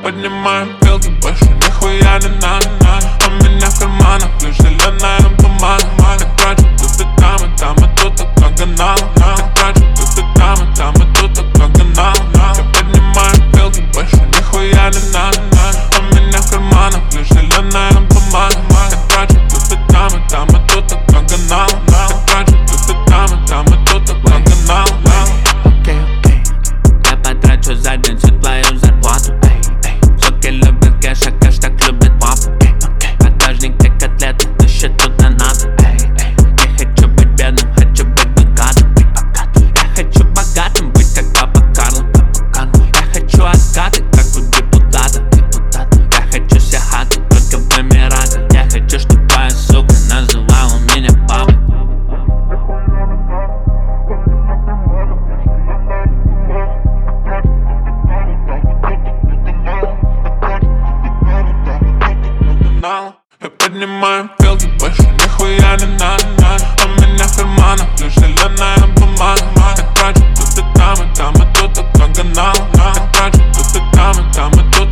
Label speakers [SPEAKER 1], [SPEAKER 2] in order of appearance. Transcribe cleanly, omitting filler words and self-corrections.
[SPEAKER 1] поднимаем белки, больше нихуя не надо. У меня в карманах лишь зеленая помада. Так трачу тут и там и тут, как канал. Так трачу тут и там и тут, как канал. Я поднимаю белки, больше нихуя не надо. У меня в карманах лишь зеленая помада. Так трачу тут и там и тут, как канал. Так трачу тут и там и тут, как канал.
[SPEAKER 2] Окей, я потрачу за день всю твою зарплату. Суки любят кэш, а кэш так любит папу. Багажник где котлеты, на счету донаты. Не хочу быть бедным, хочу быть богатым. Я хочу богатым быть, как папа Карло. Я хочу откаты, как у депутата. Я хочу сягаты, только в Эмиратах. Я хочу, чтоб твоя сука называла меня папой.
[SPEAKER 1] Я поднимаю белки, больше нихуя не надо. У меня в карманах лишь зеленая помада. Так трачу тут и там и тут, как канал. Так трачу тут и там и тут,